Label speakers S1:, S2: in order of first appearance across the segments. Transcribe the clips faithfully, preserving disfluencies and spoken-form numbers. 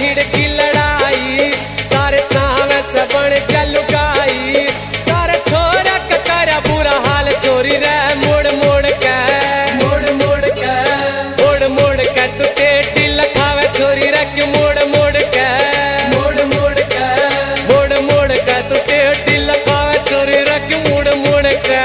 S1: भीड़ की लड़ाई, सारे चावे से बन के लुगाई, सारे छोरा का करा बुरा हाल चोरी रे मुड़ मुड़ के मुड़ मुड़ के मुड़ मुड़ के तू टेटी लखावे छोरी रे कि मुड़ मुड़ के मुड़ मुड़ के मुड़ मुड़ के तू टेटी लखावे छोरी रे कि मुड़ मुड़ के।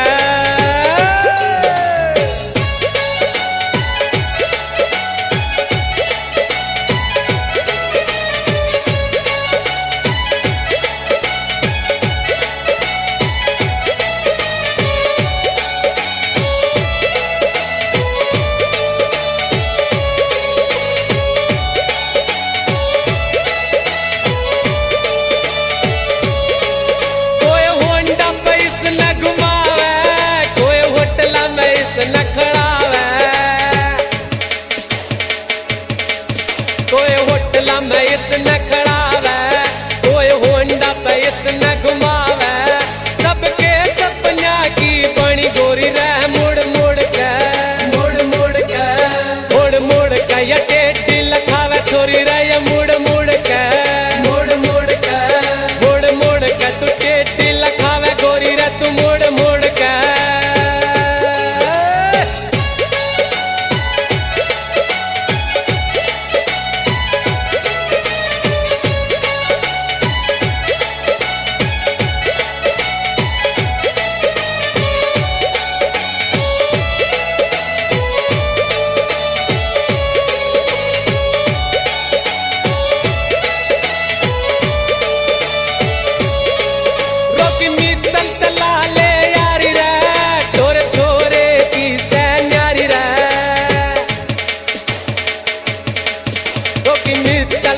S1: कोई होटला में इतना खड़ावे, कोई होंडा पे इतना घुमावे, सबके सपना की बनी गोरी रे मुड़ मुड़ के मुड़ मुड़ के मुड़ मुड़ के या टेटी लखावे छोरी रे ये मुड़ मुड़ के मुड़ मुड़ के मुड़ मुड़ के तू टेटी लखावे गोरी रे तू मुड़ मुड़ के। Look